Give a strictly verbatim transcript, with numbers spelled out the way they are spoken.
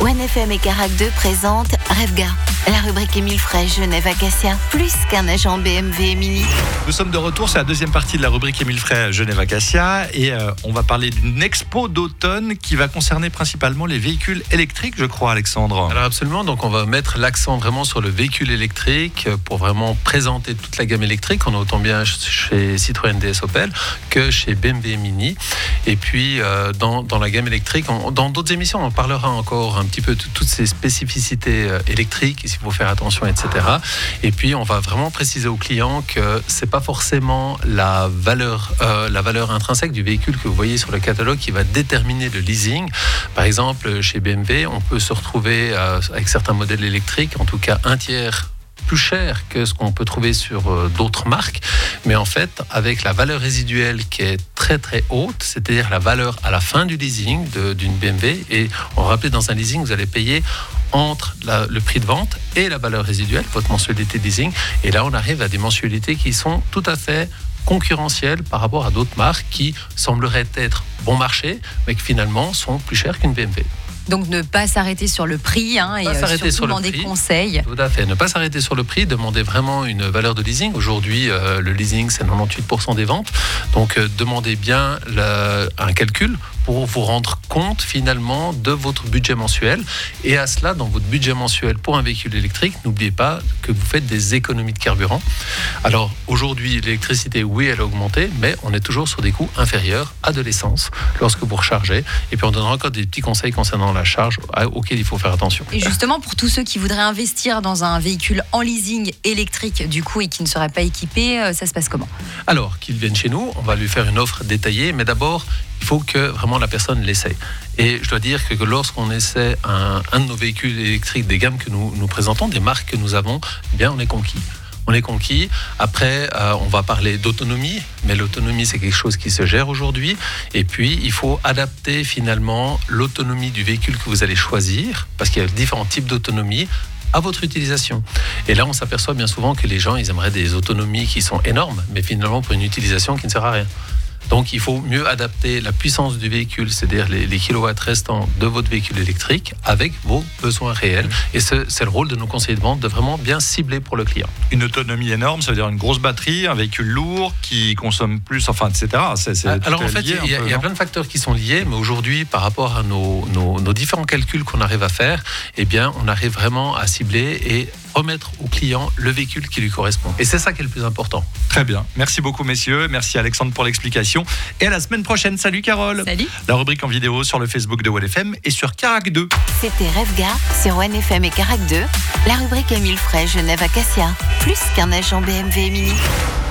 one F M et Carac deux présente Revga, la rubrique Émile Frey, Genève Acacia, plus qu'un agent B M W Mini. Nous sommes de retour, c'est la deuxième partie de la rubrique Émile Frey, Genève Acacia, et euh, on va parler d'une expo d'automne qui va concerner principalement les véhicules électriques, je crois, Alexandre. Alors absolument, donc on va mettre l'accent vraiment sur le véhicule électrique pour vraiment présenter toute la gamme électrique. On a autant bien chez Citroën D S Opel que chez B M W Mini. Et puis euh, dans, dans la gamme électrique, on, dans d'autres émissions, on parlera encore un petit peu de toutes ces spécificités euh, électriques, il faut faire attention, et cetera. Et puis on va vraiment préciser aux clients que c'est pas forcément la valeur, euh, la valeur intrinsèque du véhicule que vous voyez sur le catalogue qui va déterminer le leasing. Par exemple, chez B M W, on peut se retrouver euh, avec certains modèles électriques, en tout cas un tiers plus cher que ce qu'on peut trouver sur euh, d'autres marques, mais en fait avec la valeur résiduelle qui est très très haute, c'est-à-dire la valeur à la fin du leasing de, d'une B M W. Et on rappelle, dans un leasing vous allez payer entre la, le prix de vente et la valeur résiduelle, votre mensualité de leasing, et là on arrive à des mensualités qui sont tout à fait concurrentielles par rapport à d'autres marques qui sembleraient être bon marché mais qui finalement sont plus chères qu'une B M W. Donc ne pas s'arrêter sur le prix hein, et euh, surtout sur demander conseil. Tout à fait, ne pas s'arrêter sur le prix, demander vraiment une valeur de leasing. Aujourd'hui, euh, le leasing, c'est quatre-vingt-dix-huit pour cent des ventes. Donc euh, demandez bien le, un calcul pour vous rendre compte finalement de votre budget mensuel. Et à cela, dans votre budget mensuel pour un véhicule électrique, n'oubliez pas que vous faites des économies de carburant. Alors aujourd'hui, l'électricité, oui, elle a augmenté, mais on est toujours sur des coûts inférieurs à de l'essence lorsque vous rechargez. Et puis on donnera encore des petits conseils concernant la charge auquel il faut faire attention. Et justement, pour tous ceux qui voudraient investir dans un véhicule en leasing électrique du coup et qui ne seraient pas équipés, ça se passe comment ? Alors, qu'ils viennent chez nous, on va lui faire une offre détaillée, mais d'abord, il faut que vraiment la personne l'essaye. Et je dois dire que, que lorsqu'on essaie un, un de nos véhicules électriques, des gammes que nous, nous présentons, des marques que nous avons, eh bien on est conquis. On est conquis. Après, euh, on va parler d'autonomie, mais l'autonomie, c'est quelque chose qui se gère aujourd'hui. Et puis, il faut adapter finalement l'autonomie du véhicule que vous allez choisir, parce qu'il y a différents types d'autonomie, à votre utilisation. Et là, on s'aperçoit bien souvent que les gens, ils aimeraient des autonomies qui sont énormes, mais finalement pour une utilisation qui ne sert à rien. Donc, il faut mieux adapter la puissance du véhicule, c'est-à-dire les, les kilowatts restants de votre véhicule électrique avec vos besoins réels. Et ce, c'est le rôle de nos conseillers de vente de vraiment bien cibler pour le client. Une autonomie énorme, ça veut dire une grosse batterie, un véhicule lourd qui consomme plus, enfin, et cetera. C'est, c'est Alors en fait, il y, y a plein de facteurs qui sont liés, mais aujourd'hui, par rapport à nos, nos, nos différents calculs qu'on arrive à faire, eh bien, on arrive vraiment à cibler et remettre au client le véhicule qui lui correspond. Et c'est ça qui est le plus important. Très bien. Merci beaucoup, messieurs. Merci Alexandre pour l'explication. Et à la semaine prochaine. Salut Carole. Salut. La rubrique en vidéo sur le Facebook de one F M et sur Carac deux. C'était Revga sur one F M et Carac deux, la rubrique Émile Frey, Genève Acacia, plus qu'un agent B M W Mini.